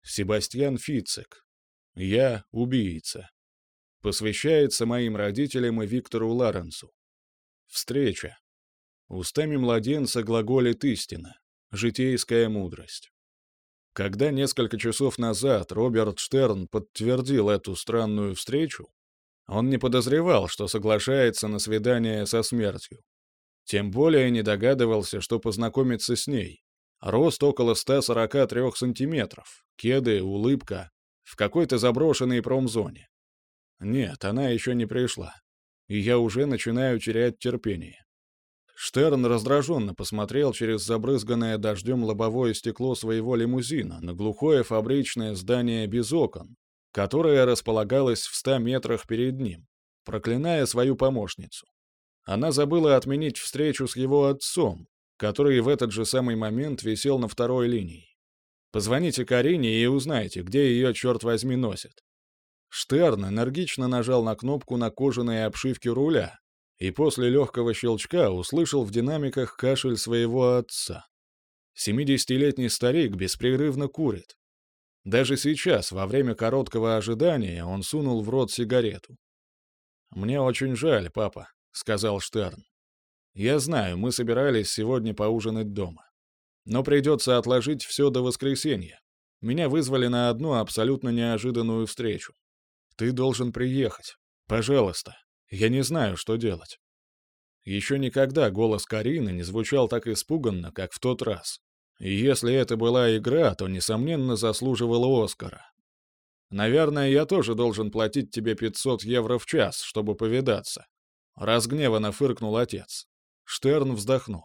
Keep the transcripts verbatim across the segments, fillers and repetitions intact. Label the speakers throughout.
Speaker 1: Себастьян Фицек. Я убийца. Посвящается моим родителям и Виктору Ларенсу. Встреча. Устами младенца глаголит истина. Житейская мудрость. Когда несколько часов назад Роберт Штерн подтвердил эту странную встречу, он не подозревал, что соглашается на свидание со смертью. Тем более не догадывался, что познакомится с ней. Рост около ста сорока трёх сантиметров, кеды, улыбка, в какой-то заброшенной промзоне. Нет, она еще не пришла, и я уже начинаю терять терпение. Штерн раздраженно посмотрел через забрызганное дождем лобовое стекло своего лимузина на глухое фабричное здание без окон, которое располагалось в ста метрах перед ним, проклиная свою помощницу. Она забыла отменить встречу с его отцом, который в этот же самый момент висел на второй линии. Позвоните Карине и узнайте, где ее, черт возьми, носит. Штерн энергично нажал на кнопку на кожаной обшивке руля и после легкого щелчка услышал в динамиках кашель своего отца. Семидесятилетний старик беспрерывно курит. Даже сейчас, во время короткого ожидания, он сунул в рот сигарету. «Мне очень жаль, папа», — сказал Штерн. «Я знаю, мы собирались сегодня поужинать дома. Но придется отложить все до воскресенья. Меня вызвали на одну абсолютно неожиданную встречу. Ты должен приехать. Пожалуйста. Я не знаю, что делать». Еще никогда голос Карины не звучал так испуганно, как в тот раз. И если это была игра, то, несомненно, заслуживала Оскара. «Наверное, я тоже должен платить тебе пятьсот евро в час, чтобы повидаться», — разгневанно фыркнул отец. Штерн вздохнул.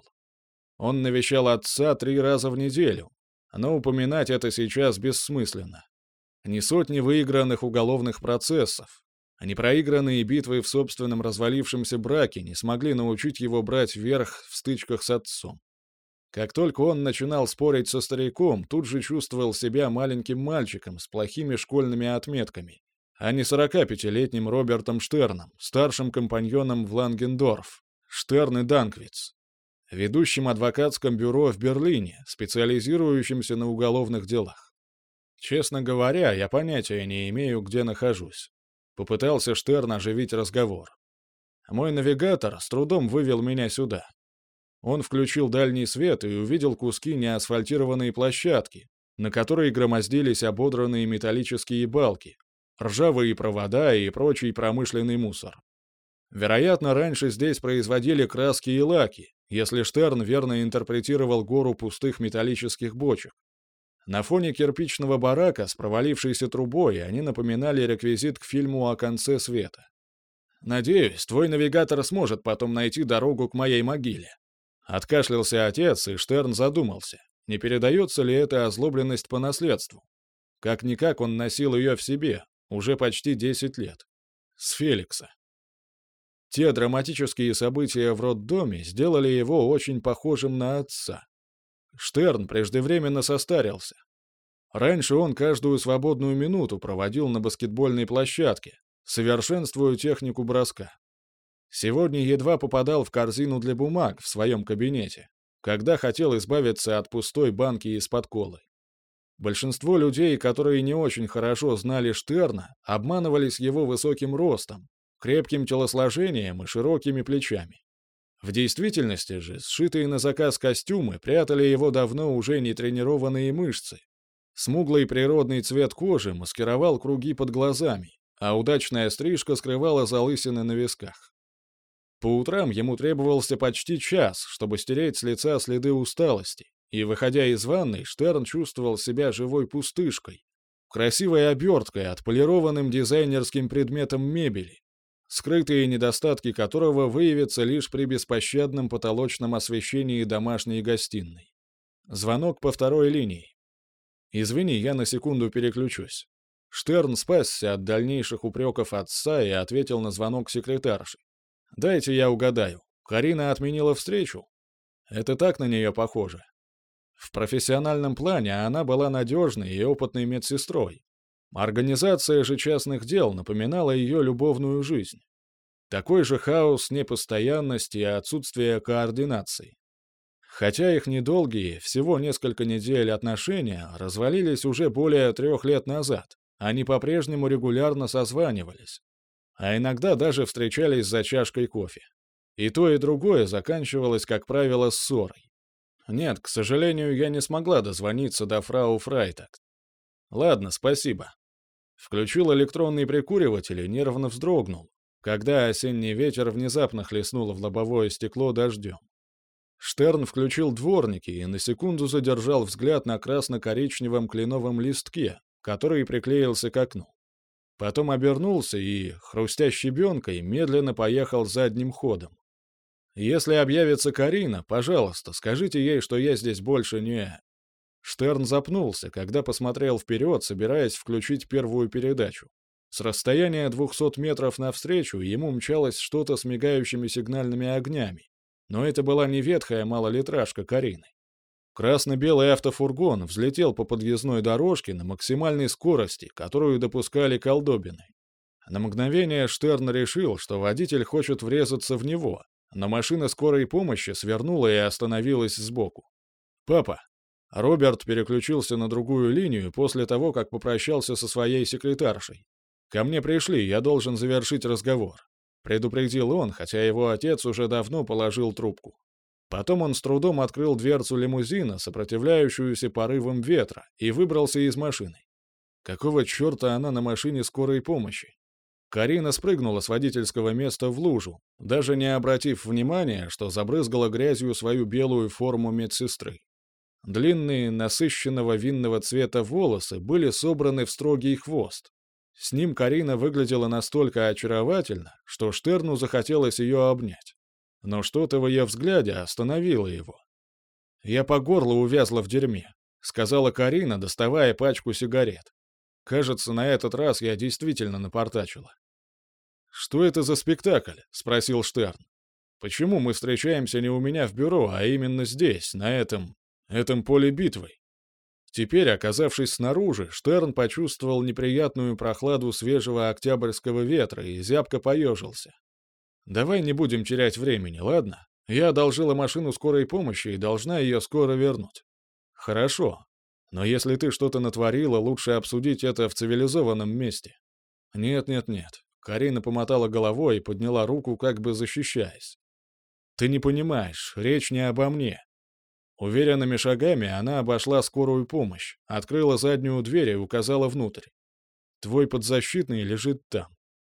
Speaker 1: Он навещал отца три раза в неделю, но упоминать это сейчас бессмысленно. Ни сотни выигранных уголовных процессов, ни проигранные битвы в собственном развалившемся браке не смогли научить его брать верх в стычках с отцом. Как только он начинал спорить со стариком, тут же чувствовал себя маленьким мальчиком с плохими школьными отметками, а не сорокапятилетним Робертом Штерном, старшим компаньоном в Лангендорф, Штерн и Данквиц, ведущим адвокатском бюро в Берлине, специализирующимся на уголовных делах. Честно говоря, я понятия не имею, где нахожусь. Попытался Штерн оживить разговор. Мой навигатор с трудом вывел меня сюда. Он включил дальний свет и увидел куски неасфальтированной площадки, на которой громоздились ободранные металлические балки, ржавые провода и прочий промышленный мусор. Вероятно, раньше здесь производили краски и лаки, если Штерн верно интерпретировал гору пустых металлических бочек. На фоне кирпичного барака с провалившейся трубой они напоминали реквизит к фильму «О конце света». «Надеюсь, твой навигатор сможет потом найти дорогу к моей могиле». Откашлялся отец, и Штерн задумался, не передается ли эта озлобленность по наследству. Как-никак он носил ее в себе, уже почти десять лет. С Феликса. Те драматические события в роддоме сделали его очень похожим на отца. Штерн преждевременно состарился. Раньше он каждую свободную минуту проводил на баскетбольной площадке, совершенствуя технику броска. Сегодня едва попадал в корзину для бумаг в своем кабинете, когда хотел избавиться от пустой банки из-под колы. Большинство людей, которые не очень хорошо знали Штерна, обманывались его высоким ростом, крепким телосложением и широкими плечами. В действительности же сшитые на заказ костюмы прятали его давно уже не тренированные мышцы. Смуглый природный цвет кожи маскировал круги под глазами, а удачная стрижка скрывала залысины на висках. По утрам ему требовался почти час, чтобы стереть с лица следы усталости, и, выходя из ванной, Штерн чувствовал себя живой пустышкой, красивой оберткой, отполированным дизайнерским предметом мебели, скрытые недостатки которого выявятся лишь при беспощадном потолочном освещении домашней гостиной. Звонок по второй линии. «Извини, я на секунду переключусь». Штерн спасся от дальнейших упреков отца и ответил на звонок секретарши. «Дайте я угадаю. Карина отменила встречу?» Это так на нее похоже. В профессиональном плане она была надежной и опытной медсестрой. Организация же частных дел напоминала ее любовную жизнь. Такой же хаос, непостоянность и отсутствие координации. Хотя их недолгие, всего несколько недель отношения, развалились уже более трех лет назад, они по-прежнему регулярно созванивались, а иногда даже встречались за чашкой кофе. И то, и другое заканчивалось, как правило, ссорой. Нет, к сожалению, я не смогла дозвониться до фрау Фрайтак. Ладно, спасибо. Включил электронный прикуриватель и нервно вздрогнул, когда осенний ветер внезапно хлестнул в лобовое стекло дождем. Штерн включил дворники и на секунду задержал взгляд на красно-коричневом кленовом листке, который приклеился к окну. Потом обернулся и, хрустя щебенкой, медленно поехал задним ходом. «Если объявится Карина, пожалуйста, скажите ей, что я здесь больше не...» Штерн запнулся, когда посмотрел вперед, собираясь включить первую передачу. С расстояния двухсот метров навстречу ему мчалось что-то с мигающими сигнальными огнями, но это была не ветхая малолитражка Карины. Красно-белый автофургон взлетел по подъездной дорожке на максимальной скорости, которую допускали колдобины. На мгновение Штерн решил, что водитель хочет врезаться в него, но машина скорой помощи свернула и остановилась сбоку. «Папа!» Роберт переключился на другую линию после того, как попрощался со своей секретаршей. «Ко мне пришли, я должен завершить разговор», — предупредил он, хотя его отец уже давно положил трубку. Потом он с трудом открыл дверцу лимузина, сопротивляющуюся порывам ветра, и выбрался из машины. Какого черта она на машине скорой помощи? Карина спрыгнула с водительского места в лужу, даже не обратив внимания, что забрызгала грязью свою белую форму медсестры. Длинные, насыщенного винного цвета волосы были собраны в строгий хвост. С ним Карина выглядела настолько очаровательно, что Штерну захотелось ее обнять. Но что-то в ее взгляде остановило его. «Я по горло увязла в дерьме», — сказала Карина, доставая пачку сигарет. «Кажется, на этот раз я действительно напортачила». «Что это за спектакль?» — спросил Штерн. «Почему мы встречаемся не у меня в бюро, а именно здесь, на этом... этом поле битвы?» Теперь, оказавшись снаружи, Штерн почувствовал неприятную прохладу свежего октябрьского ветра и зябко поежился. «Давай не будем терять времени, ладно? Я одолжила машину скорой помощи и должна ее скоро вернуть». «Хорошо. Но если ты что-то натворила, лучше обсудить это в цивилизованном месте». «Нет-нет-нет». Карина помотала головой и подняла руку, как бы защищаясь. «Ты не понимаешь, речь не обо мне». Уверенными шагами она обошла скорую помощь, открыла заднюю дверь и указала внутрь. «Твой подзащитный лежит там».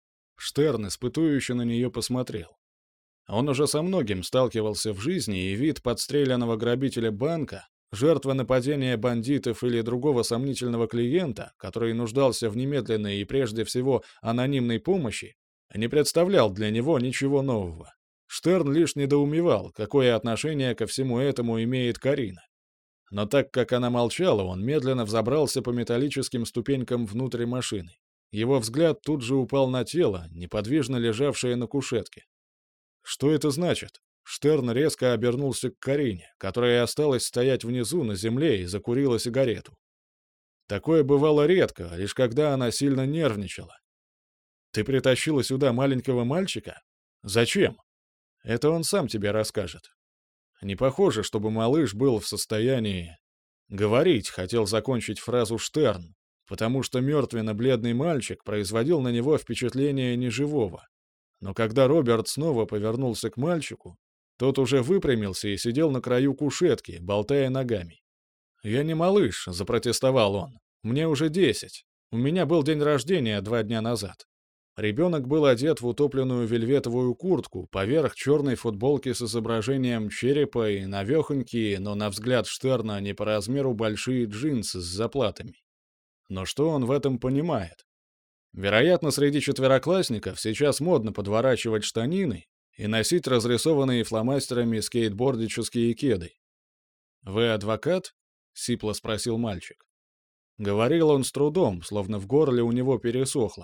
Speaker 1: Штерн испытующе на нее посмотрел. Он уже со многим сталкивался в жизни, и вид подстреленного грабителя банка, жертвы нападения бандитов или другого сомнительного клиента, который нуждался в немедленной и прежде всего анонимной помощи, не представлял для него ничего нового. Штерн лишь недоумевал, какое отношение ко всему этому имеет Карина. Но так как она молчала, он медленно взобрался по металлическим ступенькам внутрь машины. Его взгляд тут же упал на тело, неподвижно лежавшее на кушетке. «Что это значит?» Штерн резко обернулся к Карине, которая осталась стоять внизу на земле и закурила сигарету. Такое бывало редко, лишь когда она сильно нервничала. «Ты притащила сюда маленького мальчика? Зачем?» «Это он сам тебе расскажет». Не похоже, чтобы малыш был в состоянии... Говорить хотел закончить фразу Штерн, потому что мертвенно-бледный мальчик производил на него впечатление неживого. Но когда Роберт снова повернулся к мальчику, тот уже выпрямился и сидел на краю кушетки, болтая ногами. «Я не малыш», — запротестовал он. «Мне уже десять. У меня был день рождения два дня назад». Ребенок был одет в утопленную вельветовую куртку, поверх черной футболки с изображением черепа и навехонькие, но на взгляд Штерна не по размеру большие джинсы с заплатами. Но что он в этом понимает? Вероятно, среди четвероклассников сейчас модно подворачивать штанины и носить разрисованные фломастерами скейтбордические кеды. «Вы адвокат?» — сипло спросил мальчик. Говорил он с трудом, словно в горле у него пересохло.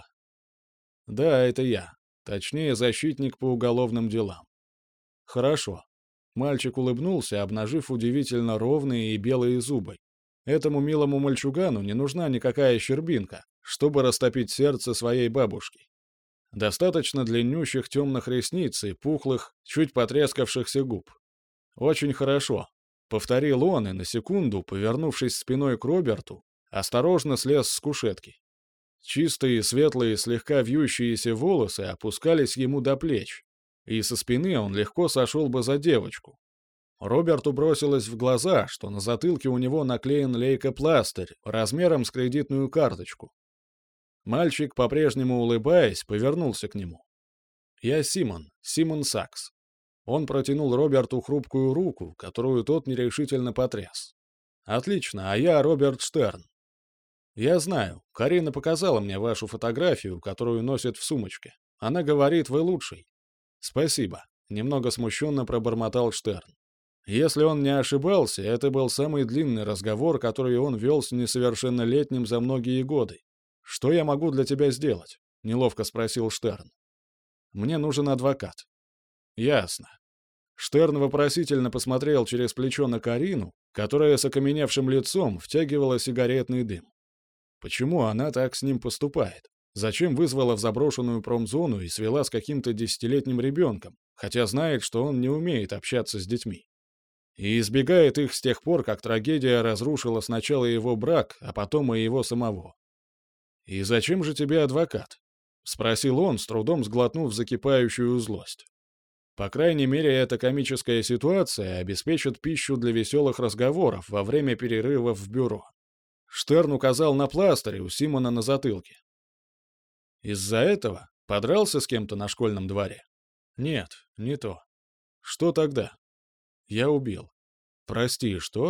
Speaker 1: «Да, это я. Точнее, защитник по уголовным делам». «Хорошо». Мальчик улыбнулся, обнажив удивительно ровные и белые зубы. Этому милому мальчугану не нужна никакая щербинка, чтобы растопить сердце своей бабушки. Достаточно длиннющих темных ресниц и пухлых, чуть потрескавшихся губ. «Очень хорошо. — повторил он и на секунду, повернувшись спиной к Роберту, осторожно слез с кушетки. Чистые, светлые, слегка вьющиеся волосы опускались ему до плеч, и со спины он легко сошел бы за девочку. Роберту бросилось в глаза, что на затылке у него наклеен лейкопластырь размером с кредитную карточку. Мальчик, по-прежнему улыбаясь, повернулся к нему. «Я Симон, Симон Сакс». Он протянул Роберту хрупкую руку, которую тот нерешительно потряс. «Отлично, а я Роберт Штерн. Я знаю, Карина показала мне вашу фотографию, которую носит в сумочке. Она говорит, вы лучший». «Спасибо», — немного смущенно пробормотал Штерн. Если он не ошибался, это был самый длинный разговор, который он вел с несовершеннолетним за многие годы. «Что я могу для тебя сделать?» — неловко спросил Штерн. «Мне нужен адвокат». «Ясно». Штерн вопросительно посмотрел через плечо на Карину, которая с окаменевшим лицом втягивала сигаретный дым. Почему она так с ним поступает? Зачем вызвала в заброшенную промзону и свела с каким-то десятилетним ребенком, хотя знает, что он не умеет общаться с детьми? И избегает их с тех пор, как трагедия разрушила сначала его брак, а потом и его самого. «И зачем же тебе адвокат?» — спросил он, с трудом сглотнув закипающую злость. По крайней мере, эта комическая ситуация обеспечит пищу для веселых разговоров во время перерывов в бюро. Штерн указал на пластырь у Симона на затылке. «Из-за этого подрался с кем-то на школьном дворе?» «Нет, не то». «Что тогда?» «Я убил». «Прости, что?»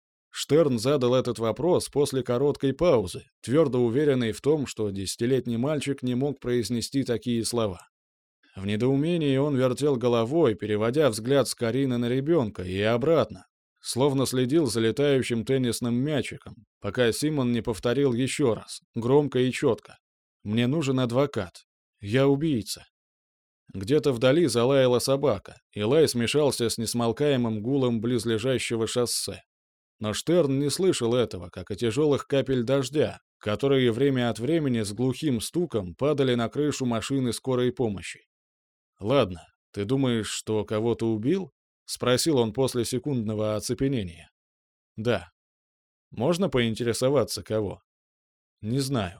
Speaker 1: Штерн задал этот вопрос после короткой паузы, твердо уверенный в том, что десятилетний мальчик не мог произнести такие слова. В недоумении он вертел головой, переводя взгляд с Карины на ребенка и обратно, словно следил за летающим теннисным мячиком, пока Симон не повторил еще раз, громко и четко. «Мне нужен адвокат. Я убийца». Где-то вдали залаяла собака, и лай смешался с несмолкаемым гулом близлежащего шоссе. Но Штерн не слышал этого, как и тяжелых капель дождя, которые время от времени с глухим стуком падали на крышу машины скорой помощи. «Ладно, ты думаешь, что кого-то убил?» — спросил он после секундного оцепенения. «Да». «Можно поинтересоваться, кого?» «Не знаю».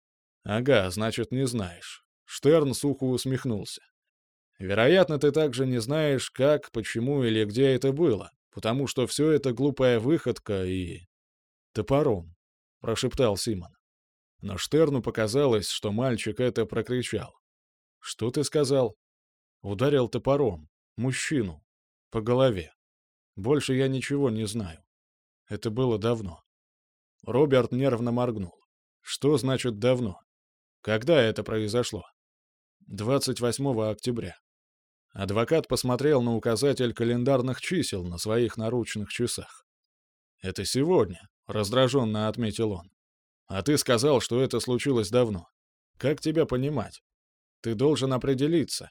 Speaker 1: «Ага, значит, не знаешь». Штерн сухо усмехнулся. «Вероятно, ты также не знаешь, как, почему или где это было, потому что все это глупая выходка и...» «Топором», — прошептал Симон. Но Штерну показалось, что мальчик это прокричал. «Что ты сказал?» «Ударил топором. Мужчину. По голове. Больше я ничего не знаю. Это было давно». Роберт нервно моргнул. «Что значит давно? Когда это произошло?» двадцать восьмого октября. Адвокат посмотрел на указатель календарных чисел на своих наручных часах. «Это сегодня», — раздраженно отметил он. «А ты сказал, что это случилось давно. Как тебя понимать? Ты должен определиться».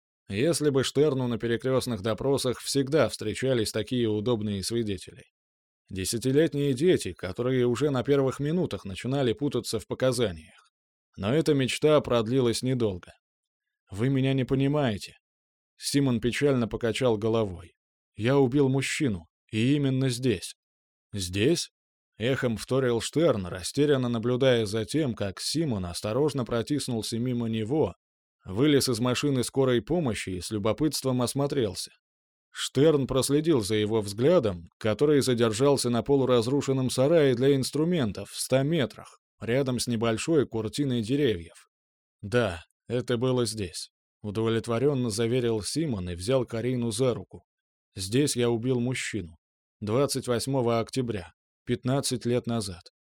Speaker 1: Если бы Штерну на перекрестных допросах всегда встречались такие удобные свидетели. Десятилетние дети, которые уже на первых минутах начинали путаться в показаниях. Но эта мечта продлилась недолго. «Вы меня не понимаете». Симон печально покачал головой. «Я убил мужчину, и именно здесь». «Здесь?» — эхом вторил Штерн, растерянно наблюдая за тем, как Симон осторожно протиснулся мимо него, вылез из машины скорой помощи и с любопытством осмотрелся. Штерн проследил за его взглядом, который задержался на полуразрушенном сарае для инструментов в ста метрах, рядом с небольшой куртиной деревьев. «Да, это было здесь», — удовлетворенно заверил Симон и взял Карину за руку. «Здесь я убил мужчину. двадцать восьмого октября, пятнадцать лет назад».